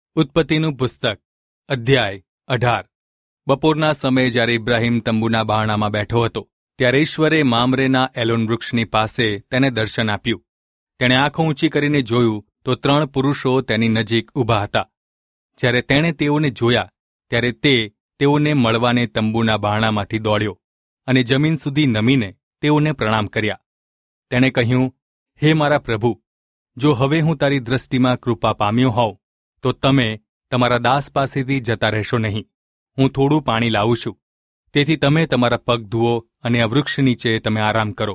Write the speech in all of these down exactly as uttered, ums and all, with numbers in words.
ઉત્પત્તિનું પુસ્તક અધ્યાય અઢાર. બપોરના સમયે જ્યારે ઇબ્રાહિમ તંબુના બહાણામાં બેઠો હતો ત્યારે ઈશ્વરે મામરેના એલોન વૃક્ષની પાસે તેને દર્શન આપ્યું. તેણે આંખો ઊંચી કરીને જોયું તો ત્રણ પુરુષો તેની નજીક ઊભા હતા. જ્યારે તેણે તેઓને જોયા ત્યારે તે તેઓને મળવાને તંબુના બહાણામાંથી દોડ્યો અને જમીન સુધી નમીને તેઓને પ્રણામ કર્યા. તેણે કહ્યું, હે મારા પ્રભુ, જો હવે હું તારી દ્રષ્ટિમાં કૃપા પામ્યો હોઉં તો તમે તમારા દાસ પાસેથી જતા રહેશો નહીં. હું થોડું પાણી લાવું છું, તેથી તમે તમારા પગ ધુઓ અને આ વૃક્ષ નીચે તમે આરામ કરો.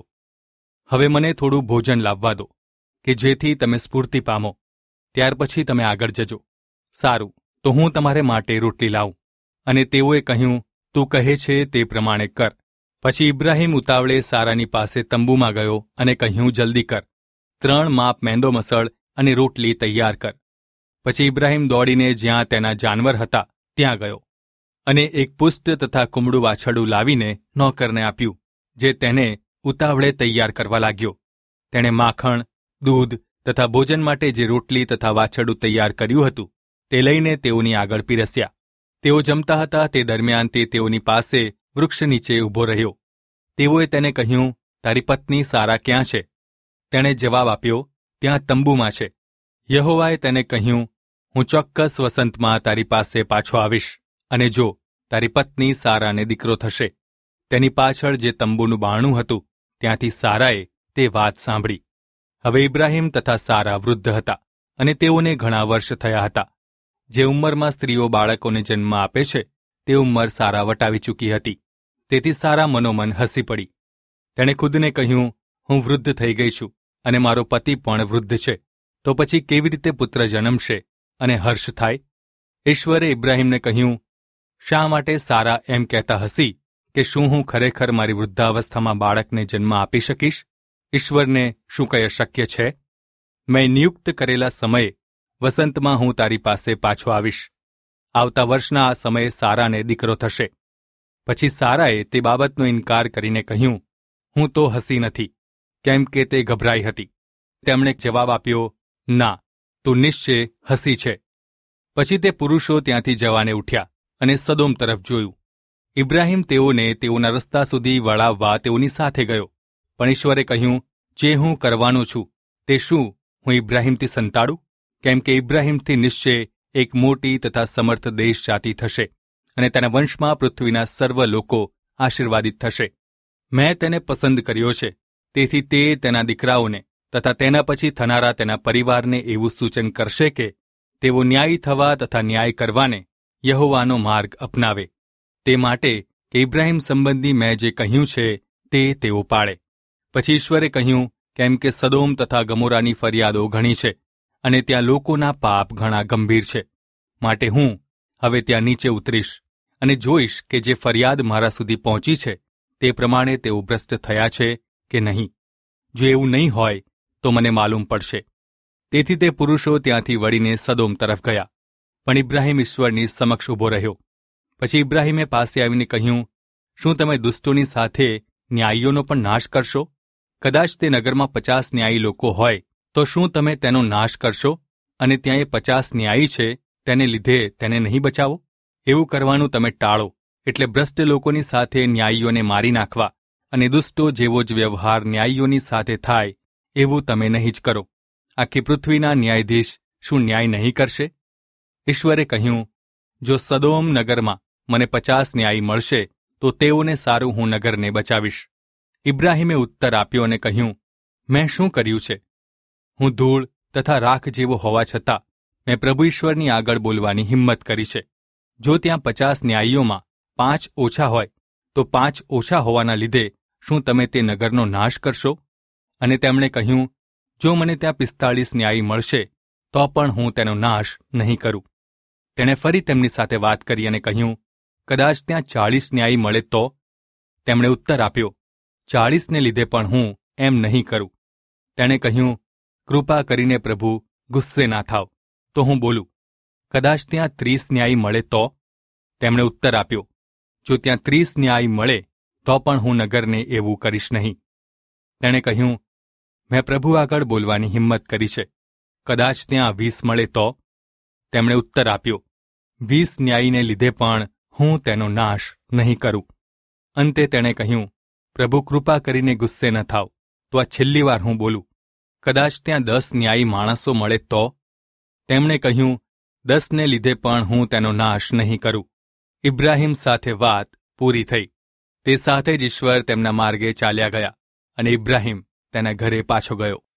હવે મને થોડું ભોજન લાવવા દો, કે જેથી તમે સ્ફૂર્તિ પામો. ત્યાર પછી તમે આગળ જજો. સારું, તો હું તમારે માટે રોટલી લાવું. અને તેઓએ કહ્યું, તું કહે છે તે પ્રમાણે કર. પછી ઇબ્રાહિમ ઉતાવળે સારાની પાસે તંબુમાં ગયો અને કહ્યું, જલ્દી કર, ત્રણ માપ મેંદો મસળ અને રોટલી તૈયાર કર. પછી ઇબ્રાહિમ દોડીને જ્યાં તેના જાનવર હતા ત્યાં ગયો અને એક પુષ્ટ તથા કુમળું વાછરડું લાવીને નોકરને આપ્યું, જે તેને ઉતાવળે તૈયાર કરવા લાગ્યો. તેણે માખણ, દૂધ તથા ભોજન માટે જે રોટલી તથા વાછરડું તૈયાર કર્યું હતું તે લઈને તેઓની આગળ પીરસ્યા. તેઓ જમતા હતા તે દરમિયાન તે તેઓની પાસે વૃક્ષ નીચે ઊભો રહ્યો. તેઓએ તેને કહ્યું, તારી પત્ની સારા ક્યાં છે? તેણે જવાબ આપ્યો, ત્યાં તંબુમાં છે. યહોવાએ તેને કહ્યું, હું ચોક્કસ વસંતમાં તારી પાસે પાછો આવીશ, અને જો તારી પત્ની સારાને દીકરો થશે. તેની પાછળ જે તંબુનું બારણું હતું ત્યાંથી સારાએ તે વાત સાંભળી. હવે ઇબ્રાહિમ તથા સારા વૃદ્ધ હતા અને તેઓને ઘણા વર્ષ થયા હતા. જે ઉંમરમાં સ્ત્રીઓ બાળકોને જન્મ આપે છે તે ઉંમર સારા વટાવી ચૂકી હતી. તેથી સારા મનોમન હસી પડી. તેણે ખુદને કહ્યું, હું વૃદ્ધ થઈ ગઈ છું અને મારો પતિ પણ વૃદ્ધ છે, તો પછી કેવી રીતે પુત્ર જન્મશે અને હર્ષ થાય? ઈશ્વરે ઇબ્રાહિમને કહ્યું, શા માટે સારા એમ કહેતા હસી કે શું હું ખરેખર મારી વૃદ્ધાવસ્થામાં બાળકને જન્મ આપી શકીશ? ઈશ્વરને શું કંઈ અશક્ય છે? મેં નિયુક્ત કરેલા સમયે વસંતમાં હું તારી પાસે પાછો આવીશ. આવતા વર્ષના આ સમયે સારાને દીકરો થશે. પછી સારાએ તે બાબતનો ઇનકાર કરીને કહ્યું, હું તો હસી નથી, કેમ કે તે ગભરાઈ હતી. તેમણે જવાબ આપ્યો, ના, તું નિશ્ચય હસી છે. પછી તે પુરુષો ત્યાંથી જવાને ઉઠ્યા અને સદોમ તરફ જોયું. ઇબ્રાહિમ તેઓને તેઓના રસ્તા સુધી વળાવવા તેઓની સાથે ગયો. પણ ઈશ્વરે કહ્યું, જે હું કરવાનો છું તે શું હું ઇબ્રાહિમથી સંતાડું? કેમ કે ઇબ્રાહિમથી નિશ્ચય એક મોટી તથા સમર્થ દેશ જાતિ થશે, અને તેના વંશમાં પૃથ્વીના સર્વ લોકો આશીર્વાદિત થશે. મેં તેને પસંદ કર્યો છે, તેથી તે તેના દીકરાઓને તથા તેના પછી થનારા તેના પરિવારને એવું સૂચન કરશે કે તેઓ ન્યાયી થવા તથા ન્યાય કરવાને યહોવાનો માર્ગ અપનાવે. તે માટે કે ઇબ્રાહિમ સંબંધી મેં જે કહ્યું છે તે તેઓ પાળે. પછી ઈશ્વરે કહ્યું, કેમ કે સદોમ તથા ગમોરાની ફરિયાદો ઘણી છે અને ત્યાં લોકોના પાપ ઘણા ગંભીર છે, માટે હું હવે ત્યાં નીચે ઉતરીશ અને જોઈશ કે જે ફરિયાદ મારા સુધી પહોંચી છે તે પ્રમાણે તેઓ ભ્રષ્ટ થયા છે કે નહીં. જો એવું નહીં હોય તો મને માલુમ પડશે. તેથી તે પુરુષો ત્યાંથી વળીને સદોમ તરફ ગયા. પણ ઇબ્રાહિમ ઈશ્વરની સમક્ષ ઊભો રહ્યો. પછી ઇબ્રાહિમે પાસે આવીને કહ્યું, શું તમે દુષ્ટોની સાથે ન્યાયીઓનો પણ નાશ કરશો? કદાચ તે નગરમાં પચાસ ન્યાયી લોકો હોય તો શું તમે તેનો નાશ કરશો? અને ત્યાં એ પચાસ ન્યાયી છે તેને લીધે તેને નહીં બચાવો? એવું કરવાનું તમે ટાળો. એટલે ભ્રષ્ટ લોકોની સાથે ન્યાયીઓને મારી નાખવા અને દુષ્ટો જેવો જ વ્યવહાર ન્યાયીઓની સાથે થાય એવું તમે નહીં જ કરો. આખી પૃથ્વીના ન્યાયાધીશ શું ન્યાય નહીં કરશે? ઈશ્વરે કહ્યું, જો સદોમ નગરમાં મને પચાસ ન્યાયી મળશે તો તેઓને સારું હું નગરને બચાવીશ. ઇબ્રાહિમે ઉત્તર આપ્યો અને કહ્યું, મેં શું કર્યું છે? હું ધૂળ તથા રાખ જેવો હોવા છતાં મેં પ્રભુ ઈશ્વરની આગળ બોલવાની હિંમત કરી છે. જો ત્યાં પચાસ ન્યાયીઓમાં પાંચ ઓછા હોય તો પાંચ ઓછા હોવાના લીધે શું તમે તે નગરનો નાશ કરશો? અને તેમણે કહ્યું, જો મને ત્યાં પિસ્તાળીસ ન્યાયી મળશે તો પણ હું તેનો નાશ નહીં કરું. તેણે ફરી તેમની સાથે વાત કરી અને કહ્યું, કદાચ ત્યાં ચાળીસ ન્યાયી મળે તો? તેમણે ઉત્તર આપ્યો, ચાળીસને લીધે પણ હું એમ નહીં કરું. તેણે કહ્યું, કૃપા કરીને પ્રભુ ગુસ્સે ના થાવ, તો હું બોલું, કદાચ ત્યાં ત્રીસ ન્યાયી મળે તો? તેમણે ઉત્તર આપ્યો, જો ત્યાં ત્રીસ ન્યાય મળે તો પણ હું નગરને એવું કરીશ નહીં. તેણે કહ્યું, મેં પ્રભુ આગળ બોલવાની હિંમત કરી છે, કદાચ ત્યાં વીસ મળે તો? તેમણે ઉત્તર આપ્યો, વીસ ન્યાયીને લીધે પણ હું તેનો નાશ નહીં કરું. અંતે તેણે કહ્યું, પ્રભુ કૃપા કરીને ગુસ્સે ન થાવ, તો આ છેલ્લી વાર હું બોલું, કદાચ ત્યાં દસ ન્યાયી માણસો મળે તો? તેમણે કહ્યું, દસને લીધે પણ હું તેનો નાશ નહીં કરું. ઇબ્રાહિમ સાથે વાત પૂરી થઈ. તે સાથે જ ઈશ્વર તેમના માર્ગે ચાલ્યા ગયા અને ઇબ્રાહિમ તેના ઘરે પાછો ગયો.